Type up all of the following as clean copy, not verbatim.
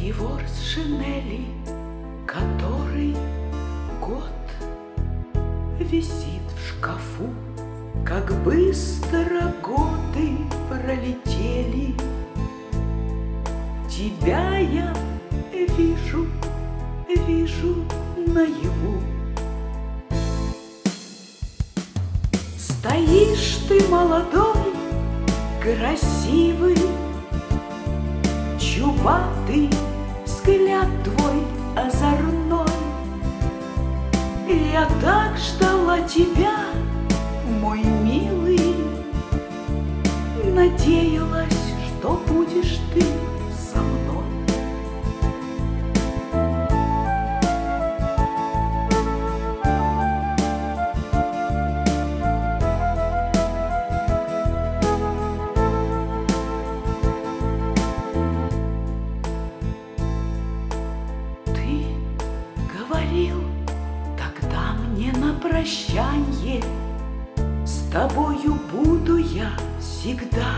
жесткий ворс шинели, который год висит в шкафу. Как быстро годы пролетели, тебя я вижу наяву. Стоишь ты молодой, красивый, чубатый, взгляд твой озорной. Я так ждала тебя, мой милый, надеялась, что будешь ты со мной. Ты говорил тогда мне на прощанье: с тобою буду я всегда,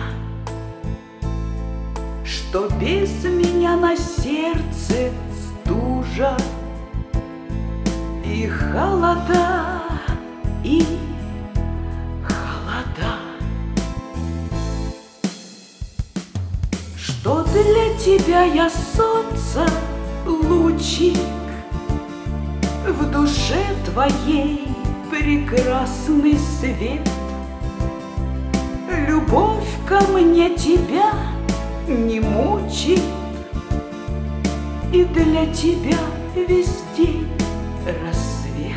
что без меня на сердце стужа и холода, и холода, что для тебя я солнце, лучик, в душе твоей прекрасный свет. Любовь ко мне тебя не мучит, и для тебя везде рассвет.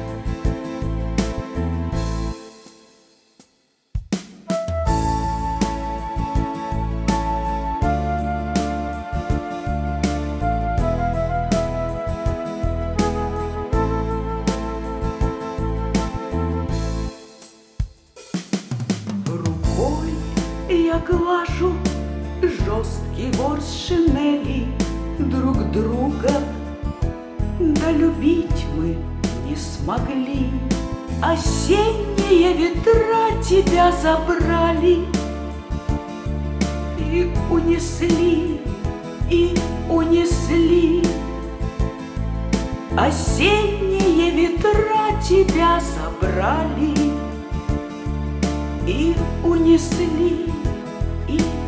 Я глажу жесткий ворс шинели друг друга, да любить мы не смогли. Осенние ветра тебя забрали и унесли, и унесли. Осенние ветра тебя забрали и унесли, и